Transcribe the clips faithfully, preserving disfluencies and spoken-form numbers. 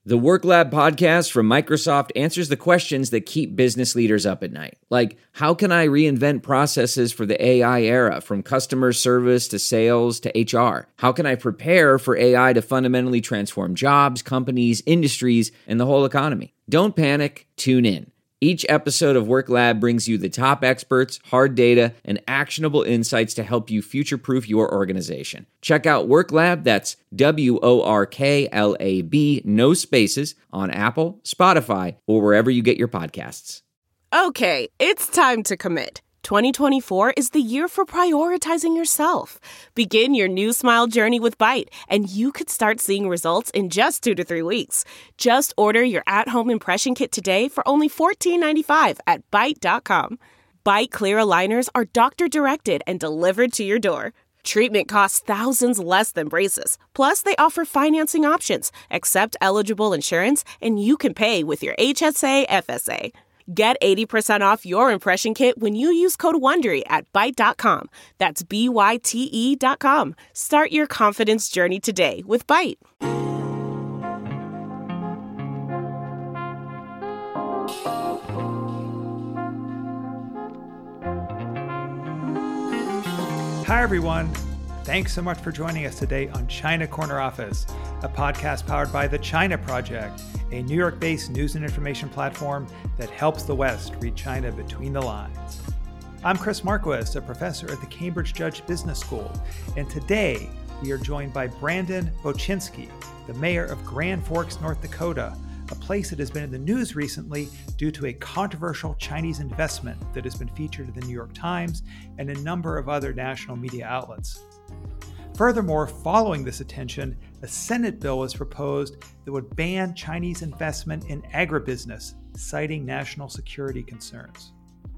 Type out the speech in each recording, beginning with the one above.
The Work Lab podcast from Microsoft answers the questions that keep business leaders up at night. Like, how can I reinvent processes for the A I era, from customer service to sales to H R? How can I prepare for A I to fundamentally transform jobs, companies, industries, and the whole economy? Don't panic, tune in. Each episode of Work Lab brings you the top experts, hard data, and actionable insights to help you future-proof your organization. Check out Work Lab, that's W O R K L A B, no spaces, on Apple, Spotify, or wherever you get your podcasts. Okay, it's time to commit. twenty twenty-four is the year for prioritizing yourself. Begin your new smile journey with Byte, and you could start seeing results in just two to three weeks. Just order your at-home impression kit today for only fourteen ninety-five at Byte dot com. Byte clear aligners are doctor-directed and delivered to your door. Treatment costs thousands less than braces. Plus, they offer financing options, accept eligible insurance, and you can pay with your H S A F S A. Get eighty percent off your impression kit when you use code WONDERY at Byte dot com. That's B Y T E dot com. Start your confidence journey today with Byte. Hi, everyone. Thanks so much for joining us today on China Corner Office, a podcast powered by The China Project, a New York-based news and information platform that helps the West read China between the lines. I'm Chris Marquis, a professor at the Cambridge Judge Business School, and today we are joined by Brandon Bochinski, the mayor of Grand Forks, North Dakota, a place that has been in the news recently due to a controversial Chinese investment that has been featured in the New York Times and a number of other national media outlets. Furthermore, following this attention, a Senate bill was proposed that would ban Chinese investment in agribusiness, citing national security concerns.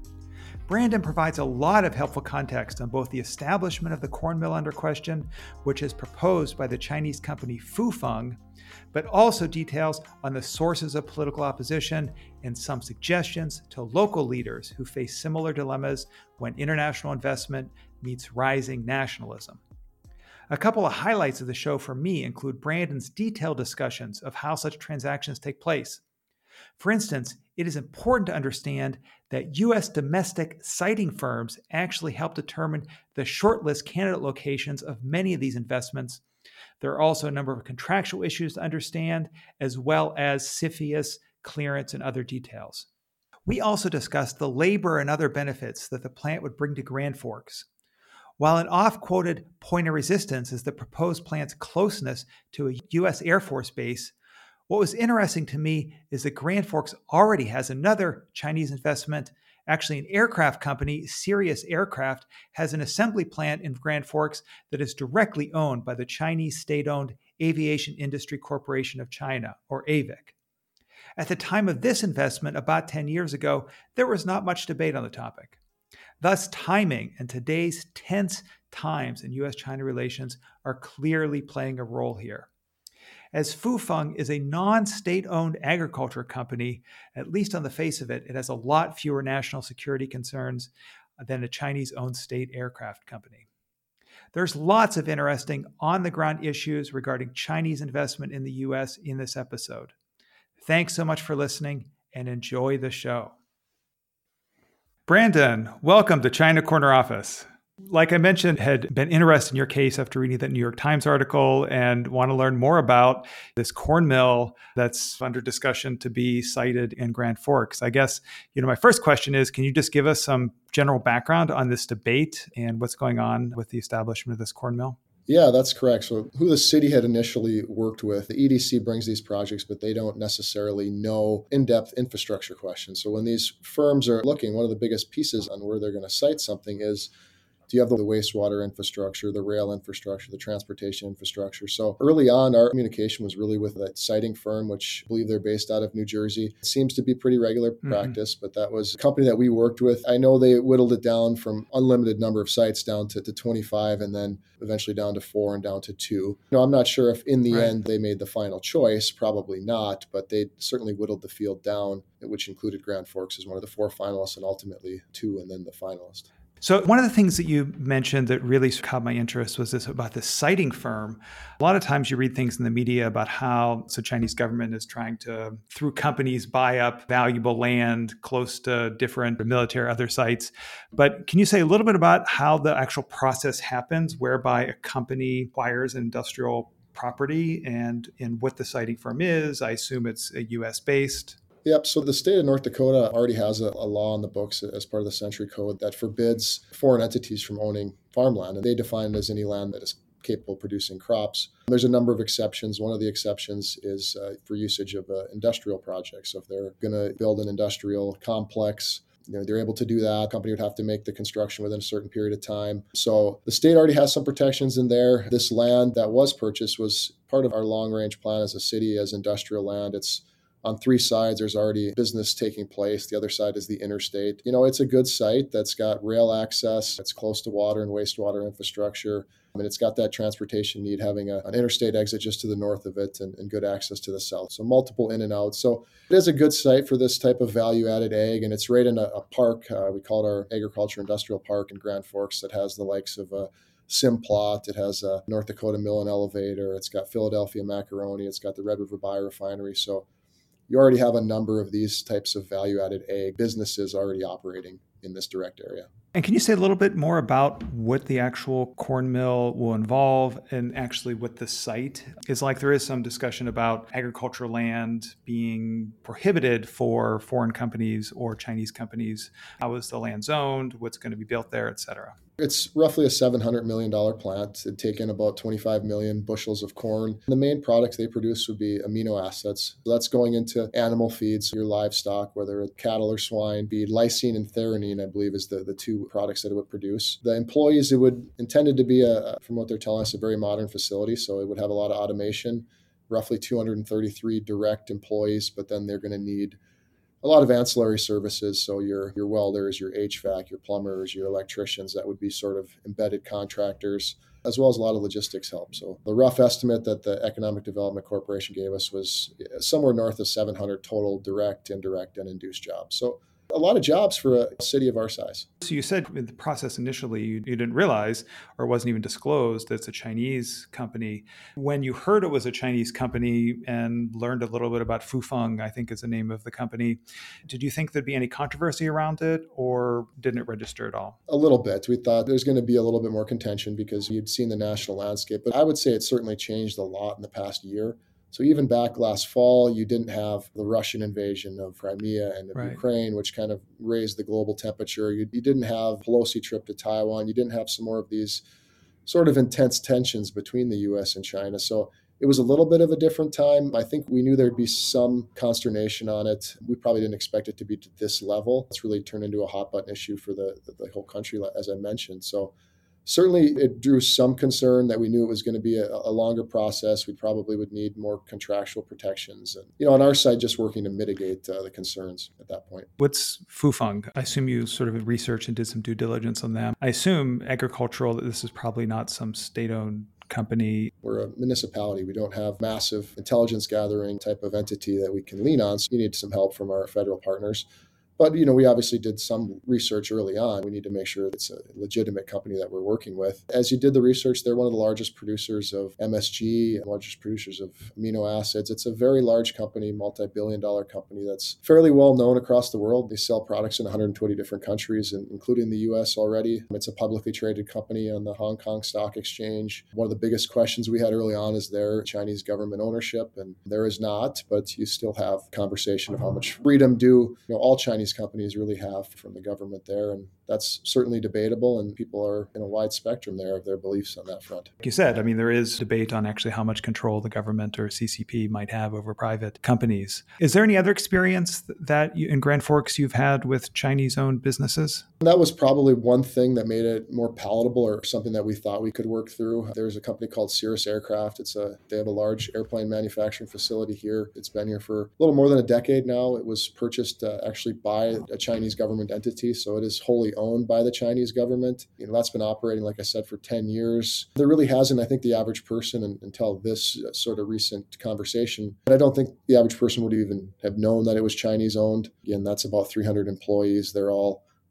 Brandon provides a lot of helpful context on both the establishment of the corn mill under question, which is proposed by the Chinese company Fufeng, but also details on the sources of political opposition and some suggestions to local leaders who face similar dilemmas when international investment meets rising nationalism. A couple of highlights of the show for me include Brandon's detailed discussions of how such transactions take place. For instance, it is important to understand that U S domestic siting firms actually help determine the shortlist candidate locations of many of these investments. There are also a number of contractual issues to understand, as well as CFIUS, clearance, and other details. We also discussed the labor and other benefits that the plant would bring to Grand Forks. While an oft-quoted point of resistance is the proposed plant's closeness to a U S Air Force base, what was interesting to me is that Grand Forks already has another Chinese investment. Actually, an aircraft company, Sirius Aircraft, has an assembly plant in Grand Forks that is directly owned by the Chinese state-owned Aviation Industry Corporation of China, or A V I C. At the time of this investment, about ten years ago, there was not much debate on the topic. Thus, timing and today's tense times in U S China relations are clearly playing a role here. As Fufeng is a non-state-owned agriculture company, at least on the face of it, it has a lot fewer national security concerns than a Chinese-owned state aircraft company. There's lots of interesting on-the-ground issues regarding Chinese investment in the U S in this episode. Thanks so much for listening, and enjoy the show. Brandon, welcome to China Corner Office. Like I mentioned, had been interested in your case after reading that New York Times article and want to learn more about this corn mill that's under discussion to be sited in Grand Forks. I guess, you know, my first question is, can you just give us some general background on this debate and what's going on with the establishment of this corn mill? Yeah, that's correct. So who the city had initially worked with, the E D C brings these projects, but they don't necessarily know in-depth infrastructure questions. So when these firms are looking, one of the biggest pieces on where they're going to site something is, do you have the wastewater infrastructure, the rail infrastructure, the transportation infrastructure? So early on, our communication was really with that siting firm, which I believe they're based out of New Jersey. It seems to be pretty regular practice, mm-hmm. but that was a company that we worked with. I know they whittled it down from unlimited number of sites down to, to twenty-five and then eventually down to four and down to two. You know, I'm not sure if in the right. end they made the final choice, probably not, but they certainly whittled the field down, which included Grand Forks as one of the four finalists and ultimately two and then the finalist. So one of the things that you mentioned that really caught my interest was this about this siting firm. A lot of times you read things in the media about how the Chinese government is trying to, through companies, buy up valuable land close to different military other sites. But can you say a little bit about how the actual process happens, whereby a company acquires industrial property and, and what the siting firm is? I assume it's a U S based. Yep. So the state of North Dakota already has a, a law on the books as part of the Century Code that forbids foreign entities from owning farmland. And they define it as any land that is capable of producing crops. There's a number of exceptions. One of the exceptions is uh, for usage of uh, industrial projects. So if they're going to build an industrial complex, you know, they're able to do that. The company would have to make the construction within a certain period of time. So the state already has some protections in there. This land that was purchased was part of our long-range plan as a city, as industrial land. It's on three sides, there's already business taking place. The other side is the interstate. You know, it's a good site that's got rail access. It's close to water and wastewater infrastructure. I mean, it's got that transportation need, having a, an interstate exit just to the north of it and, and good access to the south. So multiple in and out. So it is a good site for this type of value-added ag, and it's right in a, a park. Uh, we call it our Agriculture Industrial Park in Grand Forks that has the likes of uh, Simplot. It has a North Dakota Mill and Elevator. It's got Philadelphia Macaroni. It's got the Red River Biorefinery. So you already have a number of these types of value-added ag businesses already operating in this direct area. And can you say a little bit more about what the actual corn mill will involve and actually what the site is like? There is some discussion about agricultural land being prohibited for foreign companies or Chinese companies. How is the land zoned? What's going to be built there, et cetera? It's roughly a seven hundred million dollars plant. It'd take in about twenty-five million bushels of corn. The main products they produce would be amino acids. So that's going into animal feeds, your livestock, whether it's cattle or swine feed. Lysine and threonine, I believe, is the, the two products that it would produce. The employees, it would intended to be, a, from what they're telling us, a very modern facility. So it would have a lot of automation, roughly two hundred thirty-three direct employees, but then they're going to need a lot of ancillary services. So your your welders, your H V A C, your plumbers, your electricians, that would be sort of embedded contractors, as well as a lot of logistics help. So the rough estimate that the Economic Development Corporation gave us was somewhere north of seven hundred total direct, indirect, and induced jobs. So a lot of jobs for a city of our size. So you said in the process initially you, you didn't realize, or wasn't even disclosed, that it's a Chinese company. When you heard it was a Chinese company and learned a little bit about Fufeng, I think is the name of the company, did you think there'd be any controversy around it, or didn't it register at all? A little bit. We thought there's going to be a little bit more contention because you'd seen the national landscape, but I would say it's certainly changed a lot in the past year. So even back last fall, you didn't have the Russian invasion of Crimea and of Right. Ukraine, which kind of raised the global temperature. You, you didn't have Pelosi trip to Taiwan. You didn't have some more of these sort of intense tensions between the U S and China. So it was a little bit of a different time. I think we knew there'd be some consternation on it. We probably didn't expect it to be to this level. It's really turned into a hot button issue for the, the, the whole country, as I mentioned. So certainly, it drew some concern that we knew it was going to be a, a longer process. We probably would need more contractual protections. And, you know, on our side, just working to mitigate uh, the concerns at that point. What's Fufeng? I assume you sort of researched and did some due diligence on them. I assume agricultural, this is probably not some state-owned company. We're a municipality. We don't have massive intelligence gathering type of entity that we can lean on. So you need some help from our federal partners. But, you know, we obviously did some research early on. We need to make sure it's a legitimate company that we're working with. As you did the research, they're one of the largest producers of M S G, largest producers of amino acids. It's a very large company, multi-billion dollar company that's fairly well known across the world. They sell products in one hundred twenty different countries, including the U S already. It's a publicly traded company on the Hong Kong Stock Exchange. One of the biggest questions we had early on is there Chinese government ownership, and there is not, but you still have conversation of how much freedom do you know all Chinese companies really have from the government there. And that's certainly debatable, and people are in a wide spectrum there of their beliefs on that front. Like you said, I mean, there is debate on actually how much control the government or C C P might have over private companies. Is there any other experience that you, in Grand Forks you've had with Chinese-owned businesses? That was probably one thing that made it more palatable, or something that we thought we could work through. There's a company called Cirrus Aircraft. It's a they have a large airplane manufacturing facility here. It's been here for a little more than a decade now. It was purchased uh, actually by a Chinese government entity, so it is wholly owned by the Chinese government. You know, that's been operating, like I said, for ten years. There really hasn't, I think, the average person and, until this uh, sort of recent conversation, and I don't think the average person would even have known that it was Chinese owned. Again, that's about three hundred employees. They're all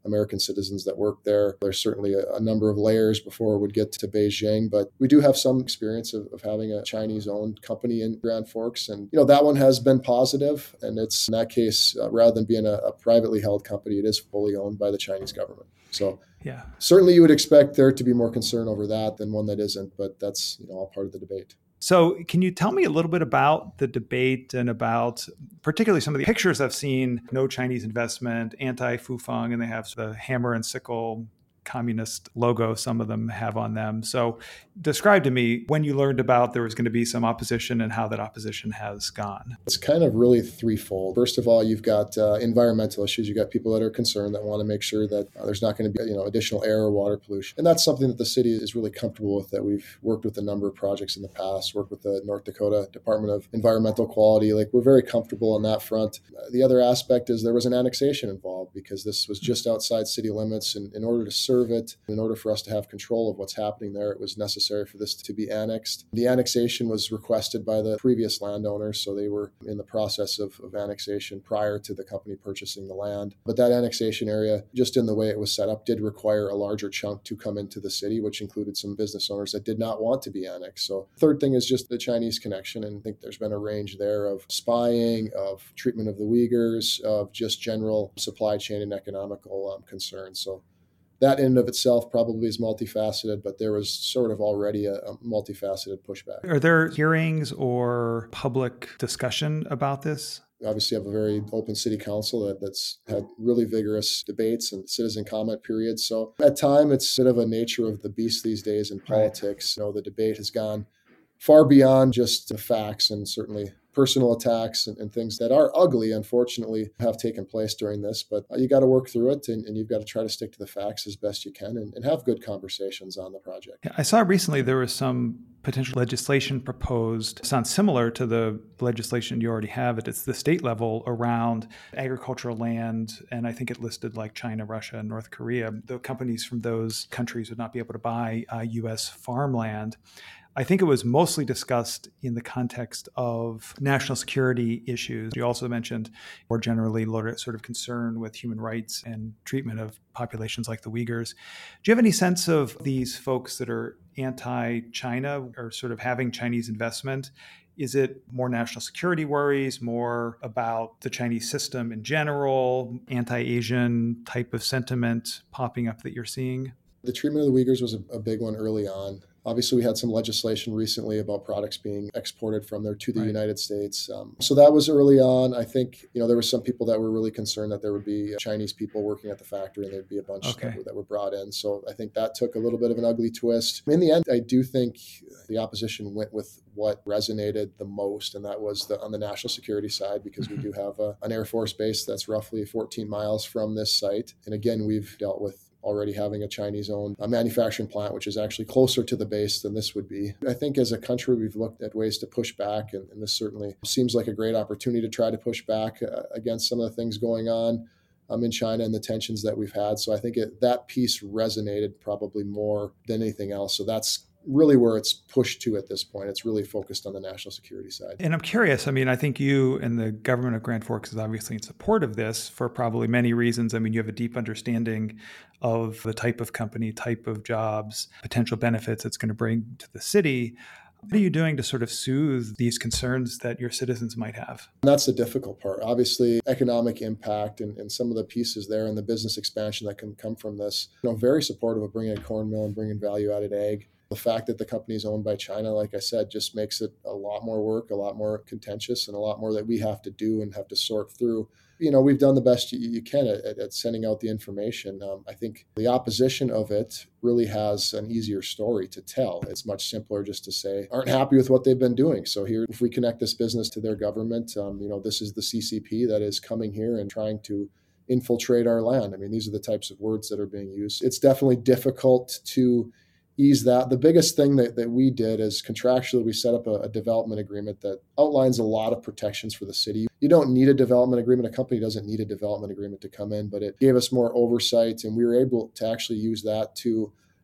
American citizens that work there. There's certainly a, a number of layers before it would get to Beijing, but we do have some experience of, of having a Chinese-owned company in Grand Forks. And, you know, that one has been positive. And it's, in that case, uh, rather than being a, a privately held company, it is fully owned by the Chinese government. So yeah, certainly you would expect there to be more concern over that than one that isn't, but that's, you know, all part of the debate. So can you tell me a little bit about the debate and about particularly some of the pictures I've seen, no Chinese investment, anti-Fufeng, and they have the hammer and sickle communist logo some of them have on them. So describe to me when you learned about there was going to be some opposition and how that opposition has gone. It's kind of really threefold. First of all, you've got uh, environmental issues. You've got people that are concerned that want to make sure that uh, there's not going to be, you know, additional air or water pollution. And that's something that the city is really comfortable with, that we've worked with a number of projects in the past, worked with the North Dakota Department of Environmental Quality. Like, we're very comfortable on that front. Uh, the other aspect is there was an annexation involved because this was just outside city limits. And in order to serve it, in order for us to have control of what's happening there, it was necessary for this to be annexed. The annexation was requested by the previous landowners, so they were in the process of, of annexation prior to the company purchasing the land. But that annexation area, just in the way it was set up, did require a larger chunk to come into the city, which included some business owners that did not want to be annexed. So third thing is just the Chinese connection, and I think there's been a range there of spying, of treatment of the Uyghurs, of just general supply chain and economical um, concerns. So that in and of itself probably is multifaceted, but there was sort of already a, a multifaceted pushback. Are there hearings or public discussion about this? We obviously have a very open city council that, that's had really vigorous debates and citizen comment periods. So at time, it's a bit of a nature of the beast these days in politics. Right. You know, the debate has gone far beyond just the facts, and certainly personal attacks and, and things that are ugly, unfortunately, have taken place during this. But you got to work through it, and, and you've got to try to stick to the facts as best you can and, and have good conversations on the project. I saw recently there was some potential legislation proposed. It sounds similar to the legislation you already have. It's the state level around agricultural land. And I think it listed like China, Russia, and North Korea. The companies from those countries would not be able to buy uh, U S farmland. I think it was mostly discussed in the context of national security issues. You also mentioned more generally sort of concern with human rights and treatment of populations like the Uyghurs. Do you have any sense of these folks that are anti-China or sort of having Chinese investment? Is it more national security worries, more about the Chinese system in general, anti-Asian type of sentiment popping up that you're seeing? The treatment of the Uyghurs was a, a big one early on. Obviously, we had some legislation recently about products being exported from there to the right. United States. Um, so that was early on. I think, you know, there were some people that were really concerned that there would be Chinese people working at the factory and there'd be a bunch okay. that, were, that were brought in. So I think that took a little bit of an ugly twist. In the end, I do think the opposition went with what resonated the most, and that was the, on the national security side, because we do have a, an Air Force base that's roughly fourteen miles from this site. And again, we've dealt with already having a Chinese-owned a manufacturing plant, which is actually closer to the base than this would be. I think as a country, we've looked at ways to push back, and, and this certainly seems like a great opportunity to try to push back uh, against some of the things going on um, in China and the tensions that we've had. So I think it, that piece resonated probably more than anything else. So that's really where it's pushed to at this point. It's really focused on the national security side. And I'm curious, I mean, I think you and the government of Grand Forks is obviously in support of this for probably many reasons. I mean, you have a deep understanding of the type of company, type of jobs, potential benefits it's going to bring to the city. What are you doing to sort of soothe these concerns that your citizens might have? And that's the difficult part. Obviously, economic impact and, and some of the pieces there and the business expansion that can come from this. You know, very supportive of bringing a corn mill and bringing value-added ag. The fact that the company is owned by China, like I said, just makes it a lot more work, a lot more contentious, and a lot more that we have to do and have to sort through. You know, we've done the best you, you can at, at sending out the information. Um, I think the opposition of it really has an easier story to tell. It's much simpler just to say, aren't happy with what they've been doing. So here, if we connect this business to their government, um, you know, this is the C C P that is coming here and trying to infiltrate our land. I mean, these are the types of words that are being used. It's definitely difficult to ease that. The biggest thing that, that we did is contractually, we set up a, a development agreement that outlines a lot of protections for the city. You don't need a development agreement. A company doesn't need a development agreement to come in, but it gave us more oversight, and we were able to actually use that to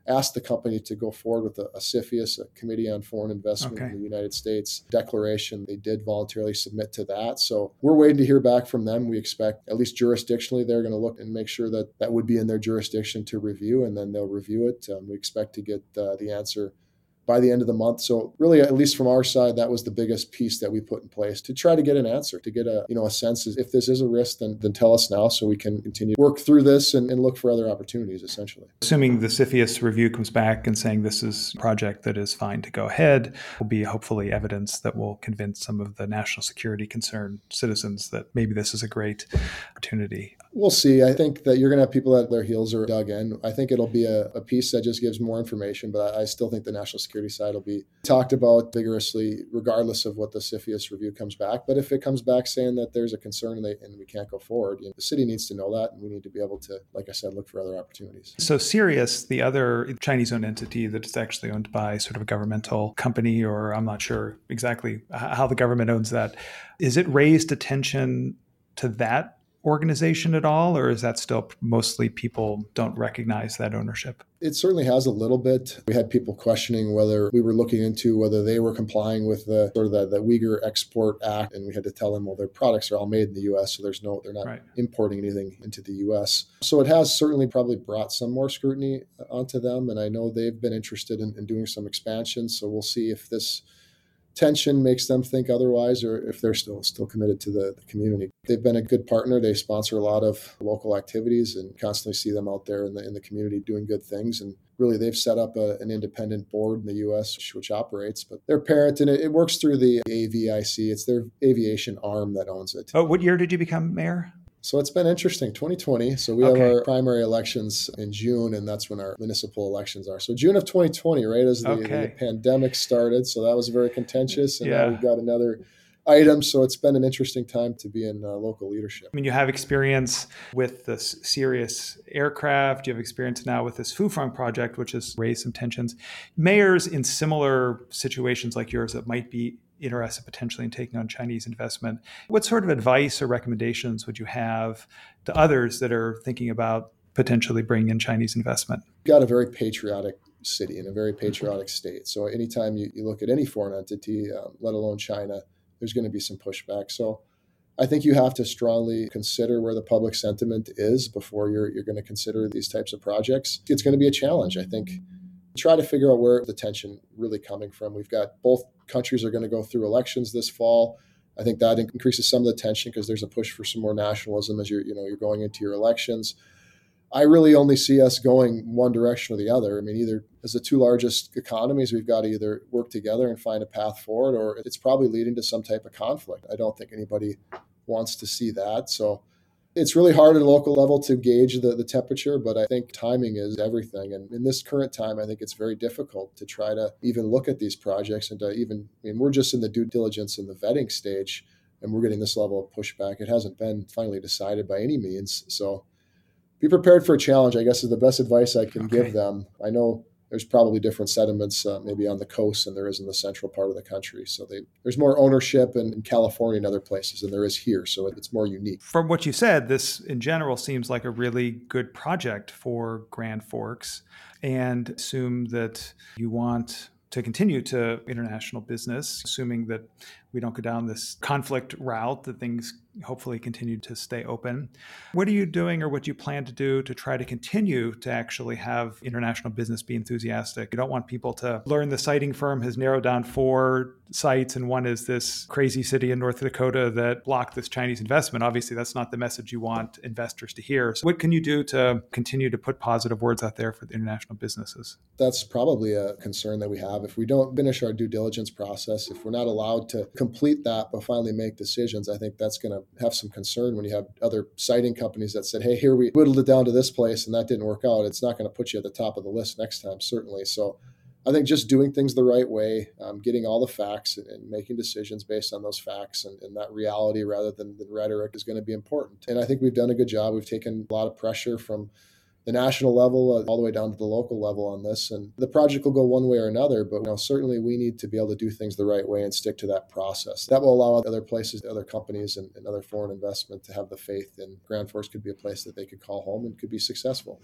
asked the company to go forward with a, a CFIUS, a Committee on Foreign Investment Okay. in the United States declaration. They did voluntarily submit to that. So we're waiting to hear back from them. We expect, at least jurisdictionally, they're going to look and make sure that that would be in their jurisdiction to review, and then they'll review it. Um, we expect to get uh, the answer by the end of the month. So really, at least from our side, that was the biggest piece that we put in place to try to get an answer, to get a, you know, a sense is if this is a risk, then, then tell us now so we can continue to work through this and, and look for other opportunities, essentially. Assuming the CFIUS review comes back and saying this is a project that is fine to go ahead, will be hopefully evidence that will convince some of the national security concerned citizens that maybe this is a great opportunity. We'll see. I think that you're going to have people that their heels are dug in. I think it'll be a, a piece that just gives more information, but I, I still think the national security side will be talked about vigorously, regardless of what the CFIUS review comes back. But if it comes back saying that there's a concern and, they, and we can't go forward, you know, the city needs to know that, and we need to be able to, like I said, look for other opportunities. So Sirius, the other Chinese-owned entity that is actually owned by sort of a governmental company, or I'm not sure exactly how the government owns that, is it raised attention to that organization at all, or is that still mostly people don't recognize that ownership? It certainly has a little bit. We had people questioning whether we were looking into whether they were complying with the sort of the, the Uyghur Export Act, and we had to tell them, well, their products are all made in the U S, so there's no, they're not right. importing anything into the U S. So it has certainly probably brought some more scrutiny onto them, and I know they've been interested in, in doing some expansion. So we'll see if this tension makes them think otherwise, or if they're still still committed to the, the community. They've been a good partner. They sponsor a lot of local activities and constantly see them out there in the in the community doing good things. And really, they've set up a, an independent board in the U S which, which operates, but their parent, and it, it works through the A V I C. It's their aviation arm that owns it. Oh, what year did you become mayor? So it's been interesting, twenty twenty. So we okay. have our primary elections in June, and that's when our municipal elections are. So June of twenty twenty, right as the, okay. the pandemic started. So that was very contentious. And yeah. now we've got another item. So it's been an interesting time to be in uh, local leadership. I mean, you have experience with this Sirius aircraft. You have experience now with this Fufeng project, which has raised some tensions. Mayors in similar situations like yours that might be interested potentially in taking on Chinese investment, what sort of advice or recommendations would you have to others that are thinking about potentially bringing in Chinese investment? We've got a very patriotic city and a very patriotic state. So anytime you, you look at any foreign entity, um, let alone China, there's going to be some pushback. So I think you have to strongly consider where the public sentiment is before you're you're going to consider these types of projects. It's going to be a challenge, I think. Try to figure out where the tension really coming from. We've got both countries are going to go through elections this fall. I think that increases some of the tension because there's a push for some more nationalism as you're, you know, you're going into your elections. I really only see us going one direction or the other. I mean, either as the two largest economies, we've got to either work together and find a path forward, or it's probably leading to some type of conflict. I don't think anybody wants to see that. So it's really hard at a local level to gauge the, the temperature, but I think timing is everything. And in this current time, I think it's very difficult to try to even look at these projects and to even, I mean, we're just in the due diligence and the vetting stage, and we're getting this level of pushback. It hasn't been finally decided by any means. So be prepared for a challenge, I guess, is the best advice I can okay. give them. I know there's probably different sentiments uh, maybe on the coast than there is in the central part of the country. So they, there's more ownership in, in California and other places than there is here. So it's more unique. From what you said, this in general seems like a really good project for Grand Forks, and assume that you want to continue to international business, assuming that we don't go down this conflict route, that things hopefully continue to stay open. What are you doing, or what do you plan to do to try to continue to actually have international business be enthusiastic? You don't want people to learn the siting firm has narrowed down four sites, and one is this crazy city in North Dakota that blocked this Chinese investment. Obviously, that's not the message you want investors to hear. So what can you do to continue to put positive words out there for the international businesses? That's probably a concern that we have. If we don't finish our due diligence process, if we're not allowed to complete that but finally make decisions, I think that's going to have some concern when you have other siting companies that said, hey, here we whittled it down to this place and that didn't work out. It's not going to put you at the top of the list next time, certainly. So I think just doing things the right way, um, getting all the facts and, and making decisions based on those facts and, and that reality rather than the rhetoric is going to be important. And I think we've done a good job. We've taken a lot of pressure from the national level uh, all the way down to the local level on this. And the project will go one way or another, but you know, certainly we need to be able to do things the right way and stick to that process. That will allow other places, other companies and, and other foreign investment to have the faith in Grand Forks could be a place that they could call home and could be successful.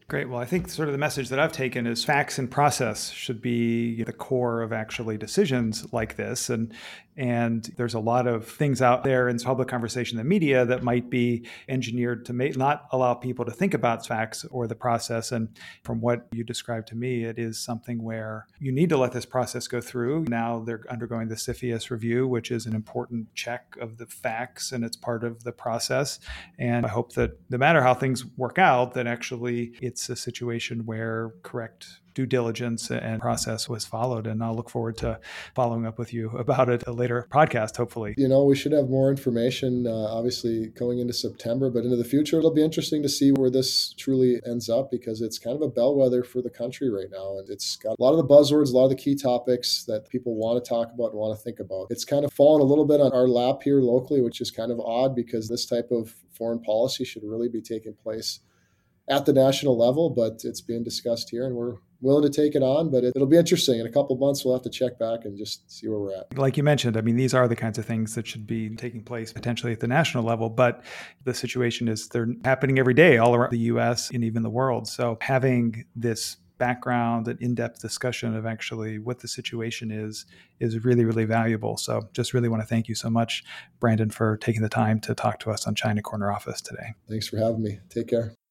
Great. Well, I think sort of the message that I've taken is facts and process should be the core of actually decisions like this. And and there's a lot of things out there in public conversation, the media, that might be engineered to make, not allow people to think about facts or the process. And from what you described to me, it is something where you need to let this process go through. Now they're undergoing the CFIUS review, which is an important check of the facts, and it's part of the process. And I hope that no matter how things work out, that actually it's a situation where correct due diligence and process was followed. And I'll look forward to following up with you about it a later podcast, hopefully. You know, we should have more information, uh, obviously, going into September, but into the future, it'll be interesting to see where this truly ends up, because it's kind of a bellwether for the country right now. And it's got a lot of the buzzwords, a lot of the key topics that people want to talk about and want to think about. It's kind of fallen a little bit on our lap here locally, which is kind of odd, because this type of foreign policy should really be taking place at the national level, but it's being discussed here, and we're willing to take it on. But it, it'll be interesting. In a couple of months, we'll have to check back and just see where we're at. Like you mentioned, I mean, these are the kinds of things that should be taking place potentially at the national level, but the situation is they're happening every day all around the U S and even the world. So having this background and in-depth discussion of actually what the situation is, is really, really valuable. So just really want to thank you so much, Brandon, for taking the time to talk to us on China Corner Office today. Thanks for having me. Take care.